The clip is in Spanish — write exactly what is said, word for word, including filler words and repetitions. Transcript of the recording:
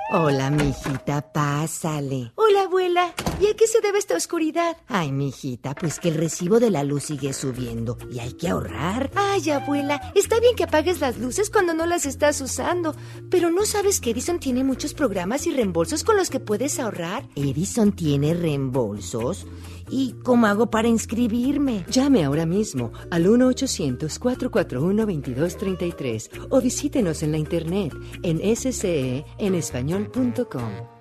Hola, mijita, pásale. Hola, abuela. ¿Y a qué se debe esta oscuridad? Ay, mijita, pues que el recibo de la luz sigue subiendo y hay que ahorrar. Ay, abuela, está bien que apagues las luces cuando no las estás usando, pero ¿no sabes que Edison tiene muchos programas y reembolsos con los que puedes ahorrar? ¿Edison tiene reembolsos? ¿Y cómo hago para inscribirme? Llame ahora mismo al uno ochocientos, cuatro cuatro uno, veintidós treinta y tres o visítenos en la internet en s c e en español punto com.